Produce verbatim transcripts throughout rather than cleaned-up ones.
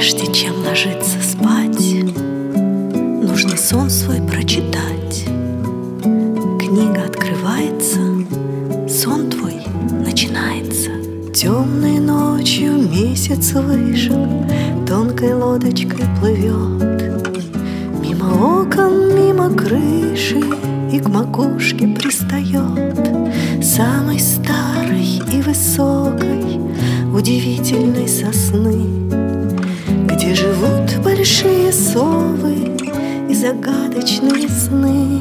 Прежде чем ложиться спать, нужно сон свой прочитать. Книга открывается, сон твой начинается. Темной ночью месяц вышел, тонкой лодочкой плывет. Мимо окон, мимо крыши и к макушке пристает. Самой старой и высокой, удивительной сосны, где живут большие совы и загадочные сны.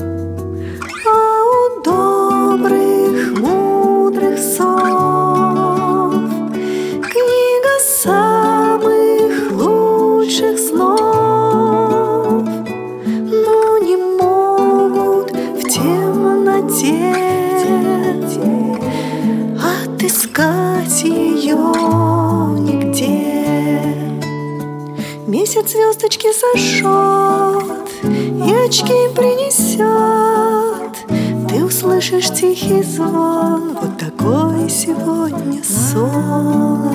А у добрых, мудрых сов книга самых лучших снов, но не могут в темноте отыскать ее нигде. Месяц звездочки сожжет и очки принесет. Ты услышишь тихий звон, вот такой сегодня сон.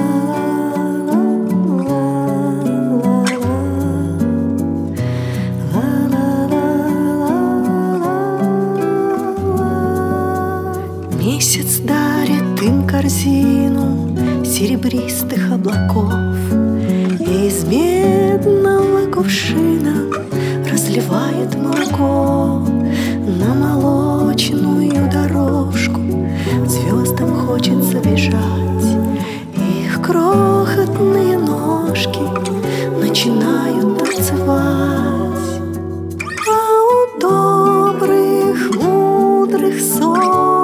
Месяц дарит им корзину серебристых облаков, и из медного кувшина разливает молоко на молочную дорожку. Звездам хочется бежать, их крохотные ножки начинают танцевать. А у добрых, мудрых сов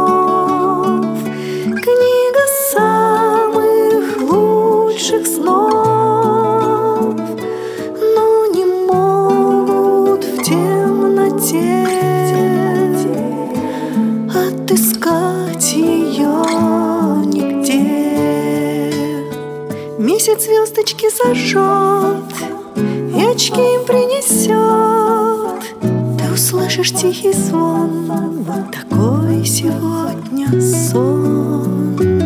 книга самых лучших снов, но не могут в темноте отыскать ее нигде. Месяц звездочки зажжет и очки им принесет. Ты услышишь тихий звон, вот такой сегодня сон.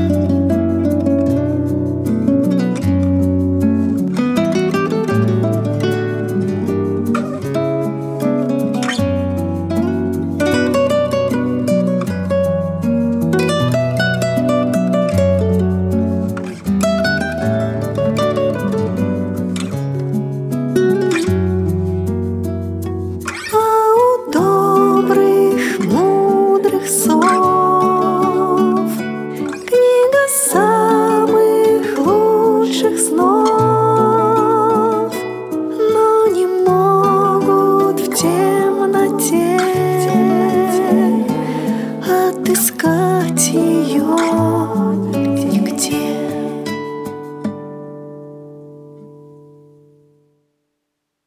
Книга самых лучших снов, но не могут в темноте отыскать ее.